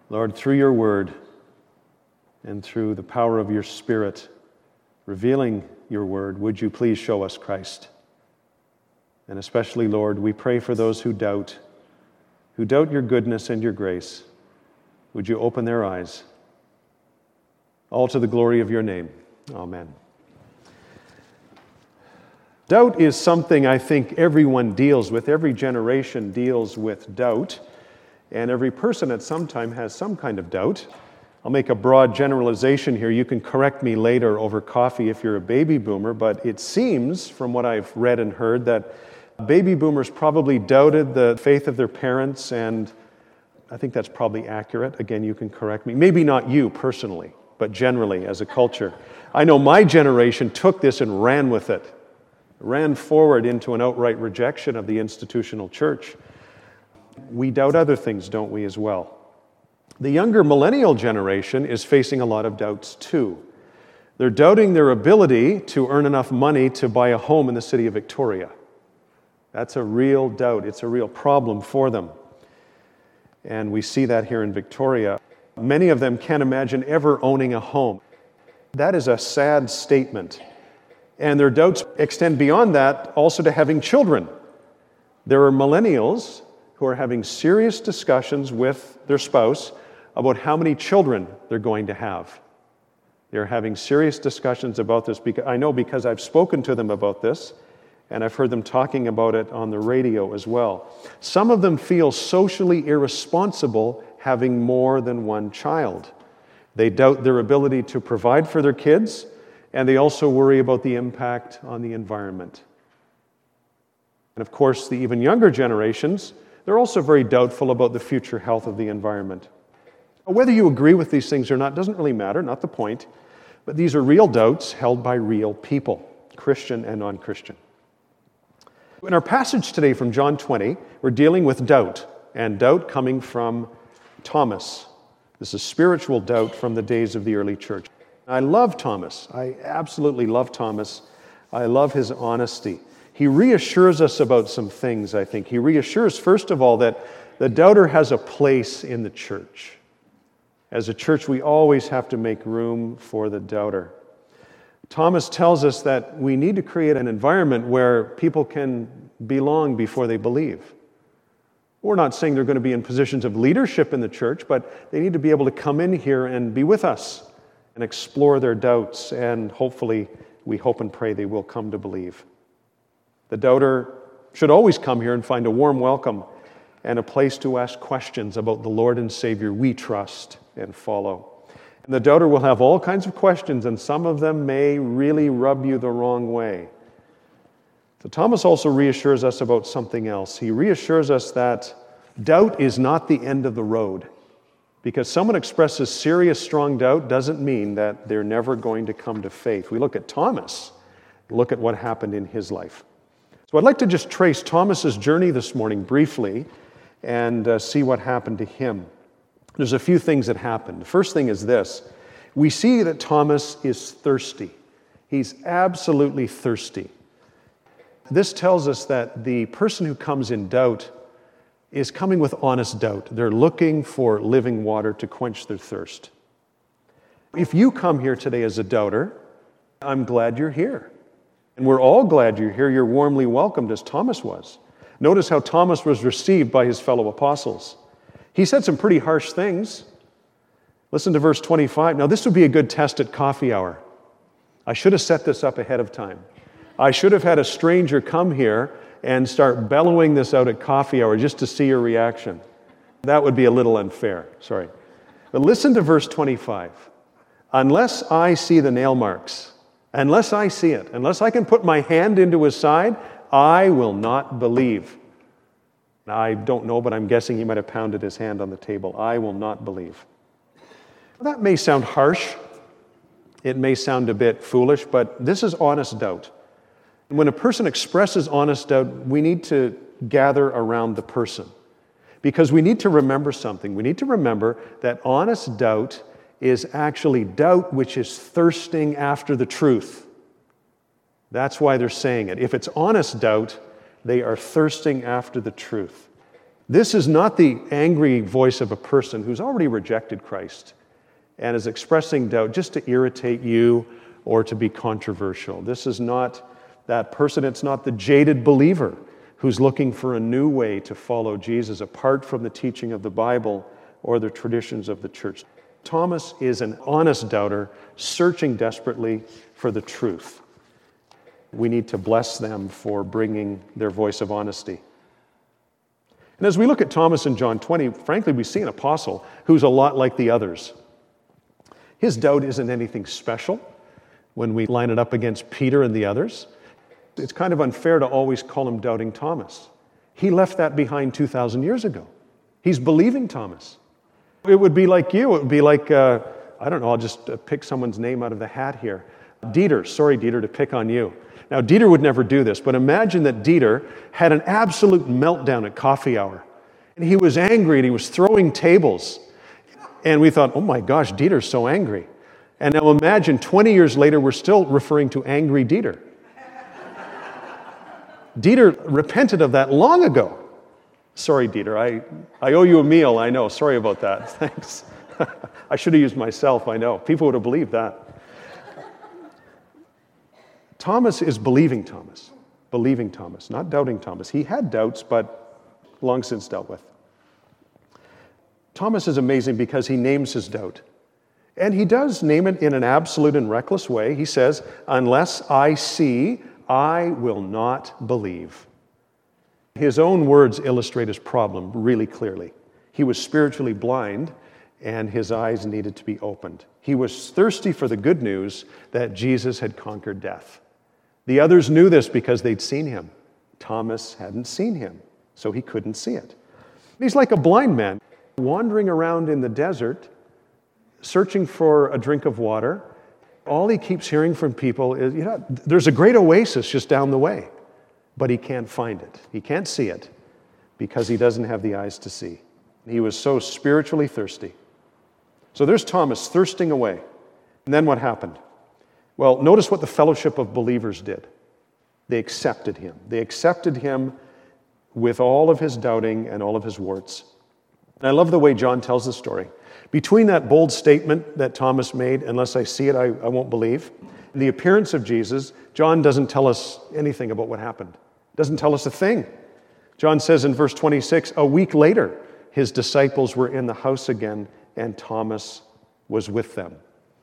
Lord, through your word and through the power of your Spirit, revealing your word, would you please show us Christ? And especially, Lord, we pray for those who doubt your goodness and your grace. Would you open their eyes? All to the glory of your name. Amen. Doubt is something I think everyone deals with. Every generation deals with doubt. And every person at some time has some kind of doubt. I'll make a broad generalization here. You can correct me later over coffee if you're a baby boomer, but it seems, from what I've read and heard, that baby boomers probably doubted the faith of their parents, and I think that's probably accurate. Again, you can correct me. Maybe not you personally, but generally as a culture. I know my generation took this and ran with it, ran forward into an outright rejection of the institutional church. We doubt other things, don't we, as well? The younger millennial generation is facing a lot of doubts too. They're doubting their ability to earn enough money to buy a home in the city of Victoria. That's a real doubt. It's a real problem for them. And we see that here in Victoria. Many of them can't imagine ever owning a home. That is a sad statement. And their doubts extend beyond that also to having children. There are millennials who are having serious discussions with their spouse about how many children they're going to have. They're having serious discussions about this. I know because I've spoken to them about this, and I've heard them talking about it on the radio as well. Some of them feel socially irresponsible having more than one child. They doubt their ability to provide for their kids, and they also worry about the impact on the environment. And of course, the even younger generations, they're also very doubtful about the future health of the environment. Whether you agree with these things or not doesn't really matter, not the point, but these are real doubts held by real people, Christian and non-Christian. In our passage today from John 20, we're dealing with doubt, and doubt coming from Thomas. This is spiritual doubt from the days of the early church. I love Thomas. I absolutely love Thomas. I love his honesty. He reassures us about some things, I think. He reassures, first of all, that the doubter has a place in the church. As a church, we always have to make room for the doubter. Thomas tells us that we need to create an environment where people can belong before they believe. We're not saying they're going to be in positions of leadership in the church, but they need to be able to come in here and be with us and explore their doubts, and hopefully, we hope and pray they will come to believe. The doubter should always come here and find a warm welcome and a place to ask questions about the Lord and Savior we trust and follow. And the doubter will have all kinds of questions, and some of them may really rub you the wrong way. So Thomas also reassures us about something else. He reassures us that doubt is not the end of the road. Because someone expresses serious, strong doubt doesn't mean that they're never going to come to faith. We look at Thomas, look at what happened in his life. So I'd like to just trace Thomas's journey this morning briefly and see what happened to him. There's a few things that happened. The first thing is this. We see that Thomas is thirsty. He's absolutely thirsty. This tells us that the person who comes in doubt is coming with honest doubt. They're looking for living water to quench their thirst. If you come here today as a doubter, I'm glad you're here. And we're all glad you're here. You're warmly welcomed as Thomas was. Notice how Thomas was received by his fellow apostles. He said some pretty harsh things. Listen to verse 25. Now, this would be a good test at coffee hour. I should have set this up ahead of time. I should have had a stranger come here and start bellowing this out at coffee hour just to see your reaction. That would be a little unfair. Sorry. But listen to verse 25. Unless I see the nail marks, unless I see it, unless I can put my hand into his side, I will not believe. Now, I don't know, but I'm guessing he might have pounded his hand on the table. I will not believe. Well, that may sound harsh. It may sound a bit foolish, but this is honest doubt. When a person expresses honest doubt, we need to gather around the person because we need to remember something. We need to remember that honest doubt is actually doubt which is thirsting after the truth. That's why they're saying it. If it's honest doubt, they are thirsting after the truth. This is not the angry voice of a person who's already rejected Christ and is expressing doubt just to irritate you or to be controversial. This is not that person. It's not the jaded believer who's looking for a new way to follow Jesus apart from the teaching of the Bible or the traditions of the church. Thomas is an honest doubter searching desperately for the truth. We need to bless them for bringing their voice of honesty. And as we look at Thomas in John 20, frankly, we see an apostle who's a lot like the others. His doubt isn't anything special when we line it up against Peter and the others. It's kind of unfair to always call him Doubting Thomas. He left that behind 2,000 years ago. He's Believing Thomas. It would be like you. It would be like, I don't know, I'll just pick someone's name out of the hat here. Dieter. Sorry, Dieter, to pick on you. Now, Dieter would never do this, but imagine that Dieter had an absolute meltdown at coffee hour. And he was angry and he was throwing tables. And we thought, oh my gosh, Dieter's so angry. And now imagine 20 years later, we're still referring to angry Dieter. Dieter repented of that long ago. Sorry, Dieter, I owe you a meal, I know. Sorry about that. Thanks. I should have used myself, I know. People would have believed that. Thomas is Believing Thomas. Believing Thomas, not Doubting Thomas. He had doubts, but long since dealt with. Thomas is amazing because he names his doubt. And he does name it in an absolute and reckless way. He says, unless I see, I will not believe. His own words illustrate his problem really clearly. He was spiritually blind, and his eyes needed to be opened. He was thirsty for the good news that Jesus had conquered death. The others knew this because they'd seen him. Thomas hadn't seen him, so he couldn't see it. He's like a blind man wandering around in the desert, searching for a drink of water. All he keeps hearing from people is, there's a great oasis just down the way, but he can't find it. He can't see it because he doesn't have the eyes to see. He was so spiritually thirsty. So there's Thomas thirsting away. And then what happened? Well, notice what the fellowship of believers did. They accepted him. They accepted him with all of his doubting and all of his warts. And I love the way John tells the story. Between that bold statement that Thomas made, unless I see it, I won't believe, and the appearance of Jesus, John doesn't tell us anything about what happened. Doesn't tell us a thing. John says in verse 26, a week later, his disciples were in the house again, and Thomas was with them.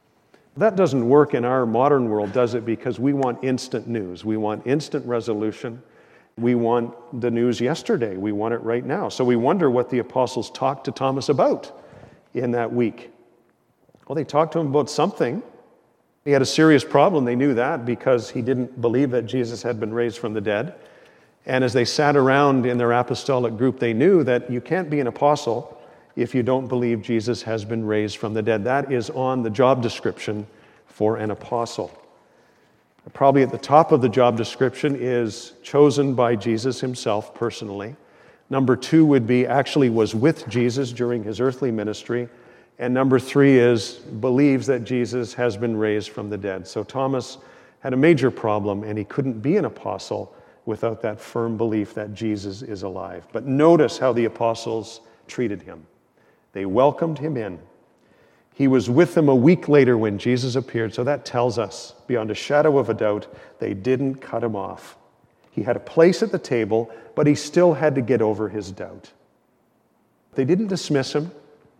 That doesn't work in our modern world, does it? Because we want instant news. We want instant resolution. We want the news yesterday. We want it right now. So we wonder what the apostles talked to Thomas about in that week. Well, they talked to him about something. He had a serious problem. They knew that because he didn't believe that Jesus had been raised from the dead. And as they sat around in their apostolic group, they knew that you can't be an apostle if you don't believe Jesus has been raised from the dead. That is on the job description for an apostle. Probably at the top of the job description is chosen by Jesus himself personally. Number 2 would be actually was with Jesus during his earthly ministry. And number 3 is believes that Jesus has been raised from the dead. So Thomas had a major problem, and he couldn't be an apostle without that firm belief that Jesus is alive. But notice how the apostles treated him. They welcomed him in. He was with them a week later when Jesus appeared, so that tells us, beyond a shadow of a doubt, they didn't cut him off. He had a place at the table, but he still had to get over his doubt. They didn't dismiss him.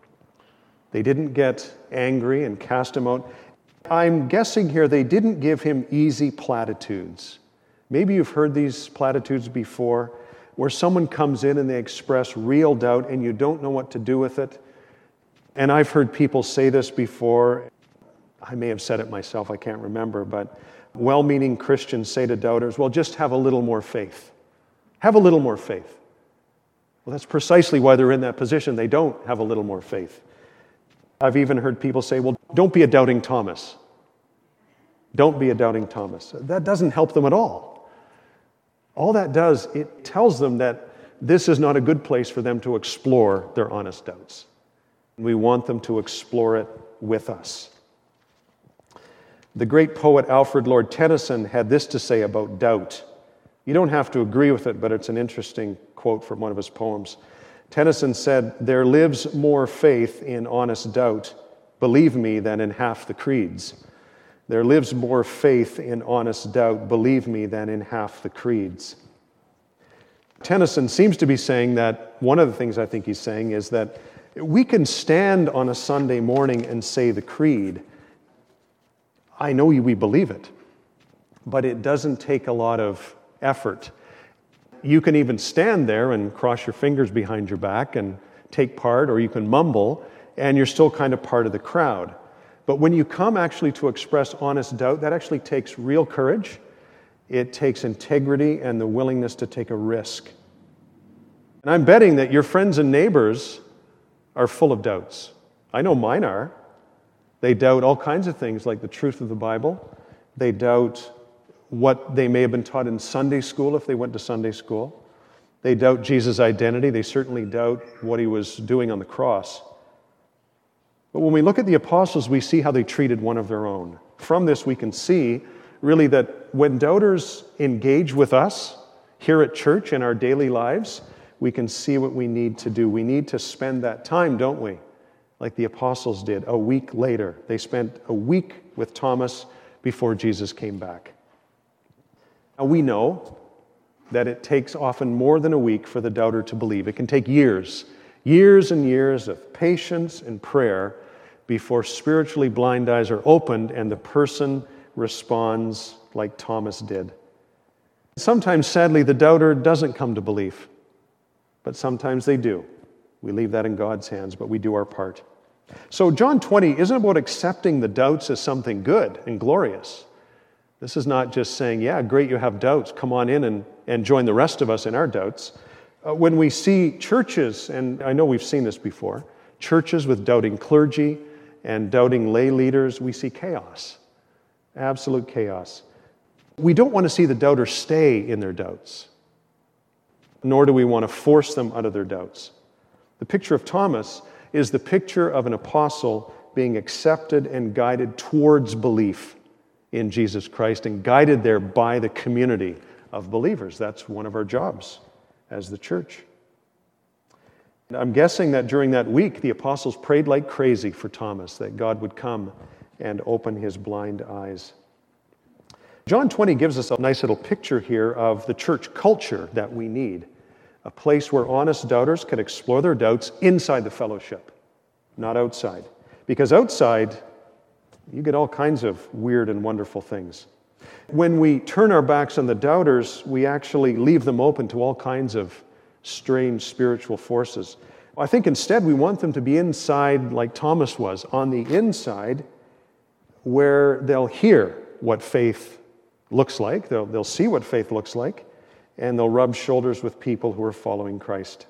They didn't get angry and cast him out. I'm guessing here they didn't give him easy platitudes. Maybe you've heard these platitudes before, where someone comes in and they express real doubt and you don't know what to do with it. And I've heard people say this before. I may have said it myself, I can't remember, but well-meaning Christians say to doubters, well, just have a little more faith. Have a little more faith. Well, that's precisely why they're in that position. They don't have a little more faith. I've even heard people say, well, don't be a doubting Thomas. Don't be a doubting Thomas. That doesn't help them at all. All that does, it tells them that this is not a good place for them to explore their honest doubts. We want them to explore it with us. The great poet Alfred Lord Tennyson had this to say about doubt. You don't have to agree with it, but it's an interesting quote from one of his poems. Tennyson said, "There lives more faith in honest doubt, believe me, than in half the creeds." There lives more faith in honest doubt, believe me, than in half the creeds. Tennyson seems to be saying that, one of the things I think he's saying is that we can stand on a Sunday morning and say the creed. I know we believe it, but it doesn't take a lot of effort. You can even stand there and cross your fingers behind your back and take part, or you can mumble, and you're still kind of part of the crowd. But when you come actually to express honest doubt, that actually takes real courage. It takes integrity and the willingness to take a risk. And I'm betting that your friends and neighbors are full of doubts. I know mine are. They doubt all kinds of things, like the truth of the Bible. They doubt what they may have been taught in Sunday school if they went to Sunday school. They doubt Jesus' identity. They certainly doubt what he was doing on the cross. But when we look at the apostles, we see how they treated one of their own. From this, we can see really that when doubters engage with us here at church in our daily lives, we can see what we need to do. We need to spend that time, don't we? Like the apostles did a week later. They spent a week with Thomas before Jesus came back. Now we know that it takes often more than a week for the doubter to believe. It can take years and years of patience and prayer before spiritually blind eyes are opened and the person responds like Thomas did. Sometimes, sadly, the doubter doesn't come to belief, but sometimes they do. We leave that in God's hands, but we do our part. So John 20 isn't about accepting the doubts as something good and glorious. This is not just saying, yeah, great, you have doubts. Come on in and join the rest of us in our doubts. When we see churches, and I know we've seen this before, churches with doubting clergy and doubting lay leaders, we see chaos, absolute chaos. We don't want to see the doubters stay in their doubts, nor do we want to force them out of their doubts. The picture of Thomas is the picture of an apostle being accepted and guided towards belief in Jesus Christ and guided there by the community of believers. That's one of our jobs as the church. And I'm guessing that during that week, the apostles prayed like crazy for Thomas, that God would come and open his blind eyes. John 20 gives us a nice little picture here of the church culture that we need, a place where honest doubters can explore their doubts inside the fellowship, not outside. Because outside, you get all kinds of weird and wonderful things. When we turn our backs on the doubters, we actually leave them open to all kinds of strange spiritual forces. I think instead we want them to be inside like Thomas was, on the inside, where they'll hear what faith looks like, they'll see what faith looks like, and they'll rub shoulders with people who are following Christ.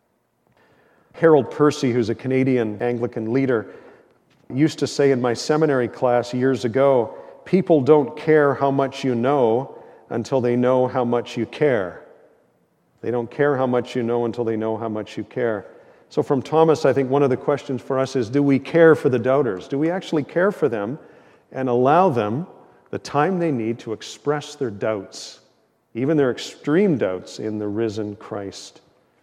Harold Percy, who's a Canadian Anglican leader, used to say in my seminary class years ago, people don't care how much you know until they know how much you care. They don't care how much you know until they know how much you care. So from Thomas, I think one of the questions for us is, do we care for the doubters? Do we actually care for them and allow them the time they need to express their doubts, even their extreme doubts in the risen Christ?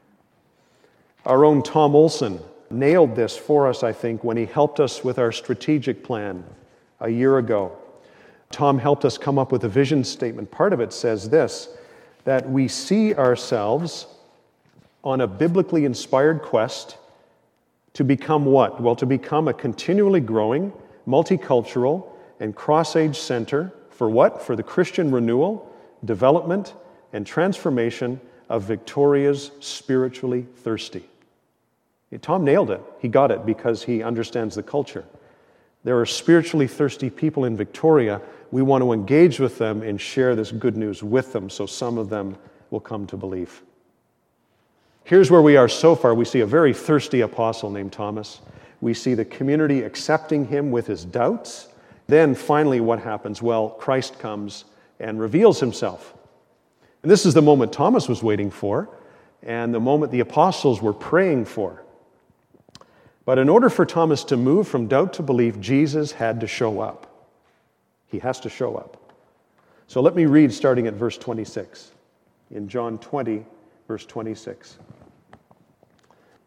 Our own Tom Olson nailed this for us, I think, when he helped us with our strategic plan a year ago. Tom helped us come up with a vision statement. Part of it says this, that we see ourselves on a biblically inspired quest to become what? Well, to become a continually growing, multicultural, and cross-age center for what? For the Christian renewal, development, and transformation of Victoria's spiritually thirsty. Tom nailed it. He got it because he understands the culture. There are spiritually thirsty people in Victoria. We want to engage with them and share this good news with them so some of them will come to belief. Here's where we are so far. We see a very thirsty apostle named Thomas. We see the community accepting him with his doubts. Then finally what happens? Well, Christ comes and reveals himself. And this is the moment Thomas was waiting for and the moment the apostles were praying for. But in order for Thomas to move from doubt to belief, Jesus had to show up. He has to show up. So let me read starting at verse 26. In John 20, verse 26.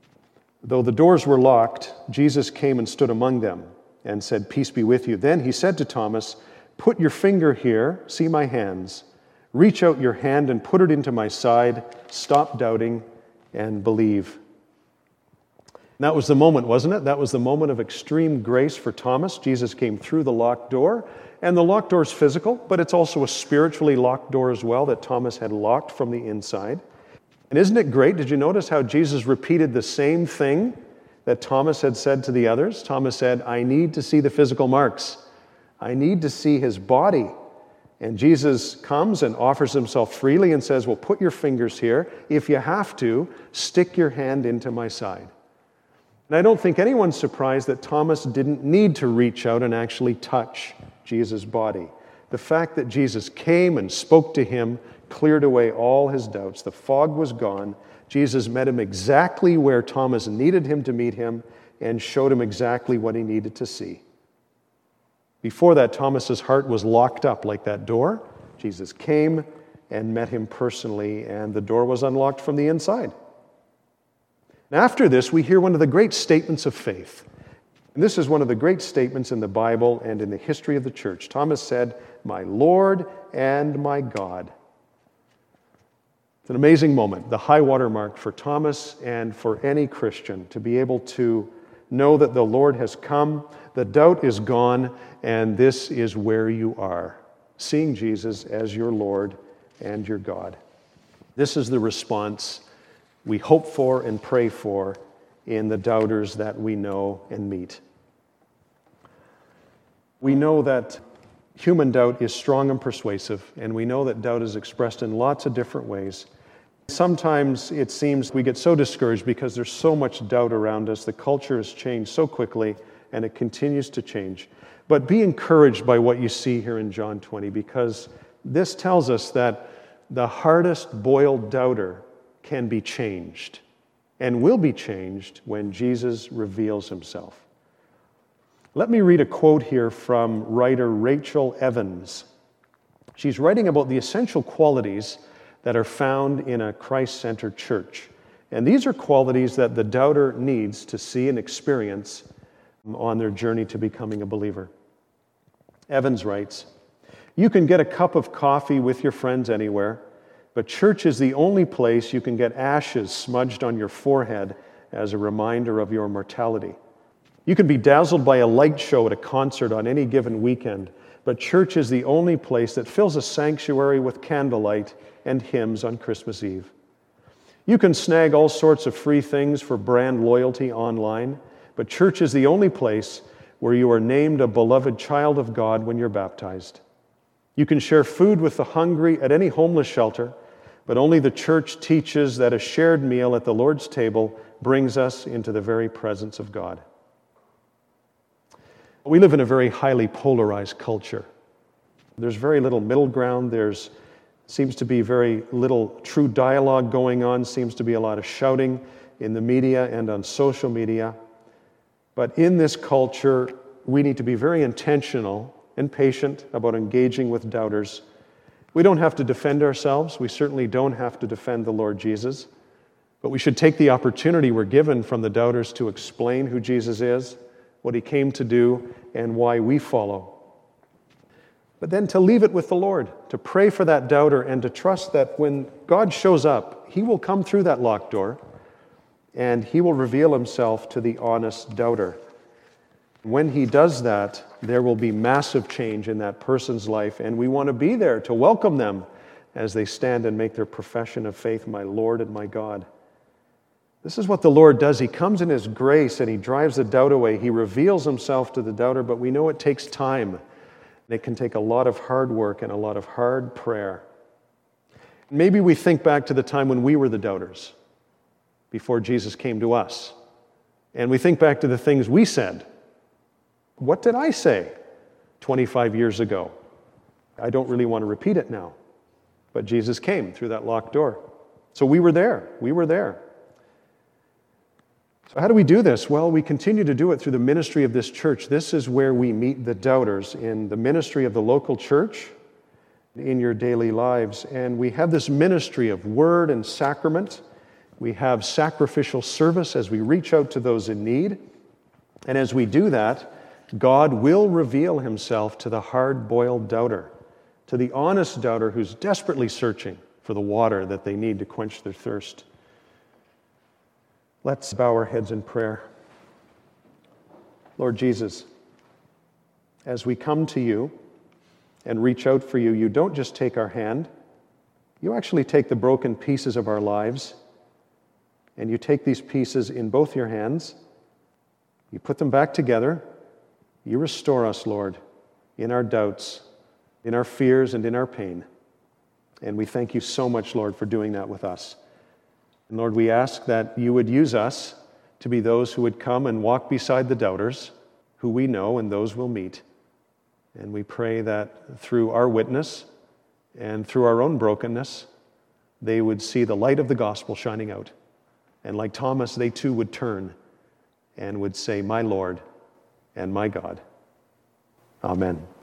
Though the doors were locked, Jesus came and stood among them and said, "Peace be with you." Then he said to Thomas, "Put your finger here, see my hands. Reach out your hand and put it into my side. Stop doubting and believe." And that was the moment, wasn't it? That was the moment of extreme grace for Thomas. Jesus came through the locked door, and the locked door is physical, but it's also a spiritually locked door as well that Thomas had locked from the inside. And isn't it great? Did you notice how Jesus repeated the same thing that Thomas had said to the others? Thomas said, "I need to see the physical marks. I need to see his body." And Jesus comes and offers himself freely and says, "Well, put your fingers here. If you have to, stick your hand into my side." And I don't think anyone's surprised that Thomas didn't need to reach out and actually touch Jesus' body. The fact that Jesus came and spoke to him cleared away all his doubts. The fog was gone. Jesus met him exactly where Thomas needed him to meet him and showed him exactly what he needed to see. Before that, Thomas's heart was locked up like that door. Jesus came and met him personally, and the door was unlocked from the inside. And after this, we hear one of the great statements of faith. And this is one of the great statements in the Bible and in the history of the church. Thomas said, "My Lord and my God." It's an amazing moment, the high water mark for Thomas and for any Christian to be able to know that the Lord has come, the doubt is gone, and this is where you are, seeing Jesus as your Lord and your God. This is the response we hope for and pray for in the doubters that we know and meet. We know that human doubt is strong and persuasive, and we know that doubt is expressed in lots of different ways. Sometimes it seems we get so discouraged because there's so much doubt around us. The culture has changed so quickly, and it continues to change. But be encouraged by what you see here in John 20, because this tells us that the hardest boiled doubter can be changed and will be changed when Jesus reveals himself. Let me read a quote here from writer Rachel Evans. She's writing about the essential qualities that are found in a Christ-centered church. And these are qualities that the doubter needs to see and experience on their journey to becoming a believer. Evans writes, "You can get a cup of coffee with your friends anywhere, but church is the only place you can get ashes smudged on your forehead as a reminder of your mortality. You can be dazzled by a light show at a concert on any given weekend, but church is the only place that fills a sanctuary with candlelight and hymns on Christmas Eve. You can snag all sorts of free things for brand loyalty online, but church is the only place where you are named a beloved child of God when you're baptized. You can share food with the hungry at any homeless shelter, but only the church teaches that a shared meal at the Lord's table brings us into the very presence of God." We live in a very highly polarized culture. There's very little middle ground. There's seems to be very little true dialogue going on. Seems to be a lot of shouting in the media and on social media. But in this culture, we need to be very intentional and patient about engaging with doubters. We don't have to defend ourselves. We certainly don't have to defend the Lord Jesus. But we should take the opportunity we're given from the doubters to explain who Jesus is, what he came to do, and why we follow. But then to leave it with the Lord, to pray for that doubter and to trust that when God shows up, he will come through that locked door and he will reveal himself to the honest doubter. When he does that, there will be massive change in that person's life, and we want to be there to welcome them as they stand and make their profession of faith, "My Lord and my God." This is what the Lord does. He comes in his grace and he drives the doubt away. He reveals himself to the doubter, but we know it takes time. It can take a lot of hard work and a lot of hard prayer. Maybe we think back to the time when we were the doubters, before Jesus came to us. And we think back to the things we said. What did I say 25 years ago? I don't really want to repeat it now. But Jesus came through that locked door. So we were there. We were there. So how do we do this? Well, we continue to do it through the ministry of this church. This is where we meet the doubters, in the ministry of the local church, in your daily lives. And we have this ministry of word and sacrament. We have sacrificial service as we reach out to those in need. And as we do that, God will reveal himself to the hard-boiled doubter, to the honest doubter who's desperately searching for the water that they need to quench their thirst. Let's bow our heads in prayer. Lord Jesus, as we come to you and reach out for you, you don't just take our hand, you actually take the broken pieces of our lives, and you take these pieces in both your hands, you put them back together, you restore us, Lord, in our doubts, in our fears, and in our pain. And we thank you so much, Lord, for doing that with us. And Lord, we ask that you would use us to be those who would come and walk beside the doubters, who we know and those we'll meet. And we pray that through our witness and through our own brokenness, they would see the light of the gospel shining out. And like Thomas, they too would turn and would say, "My Lord and my God." Amen.